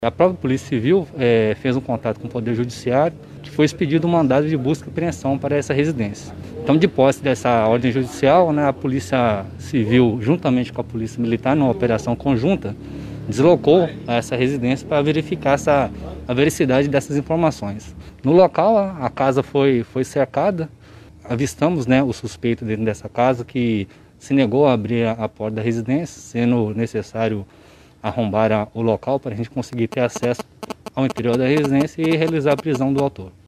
A própria Polícia Civil fez um contato com o Poder Judiciário, que foi expedido um mandado de busca e apreensão para essa residência. Então, de posse dessa ordem judicial, né, a Polícia Civil, juntamente com a Polícia Militar, numa operação conjunta, deslocou a essa residência para verificar a veracidade dessas informações. No local, a casa foi cercada, avistamos, né, o suspeito dentro dessa casa, que se negou a abrir a porta da residência, sendo necessário arrombar o local para a gente conseguir ter acesso ao interior da residência e realizar a prisão do autor.